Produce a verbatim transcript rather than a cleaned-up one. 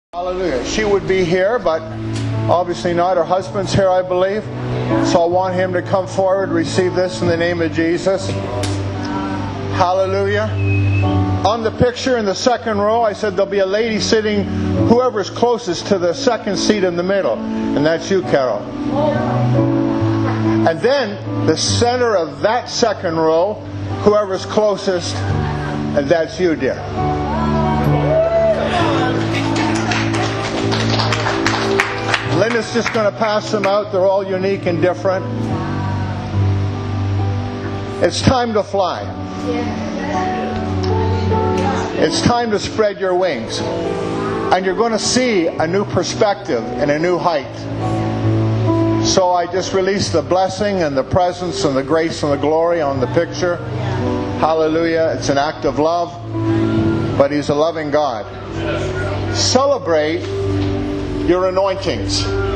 Hallelujah. She would be here, but obviously not. Her husband's here, I believe. So I want him to come forward, receive this in the name of Jesus. Hallelujah. On the picture in the second row, I said there'll be a lady sitting, whoever's closest to the second seat in the middle. And that's you, Carol. And then the center of that second row, whoever's closest, and that's you, dear. Linda's just going to pass them out. They're all unique and different. It's time to fly. It's time to spread your wings. And you're going to see a new perspective and a new height. So I just released the blessing and the presence and the grace and the glory on the picture. Hallelujah. It's an act of love. But He's a loving God. Celebrate your anointings.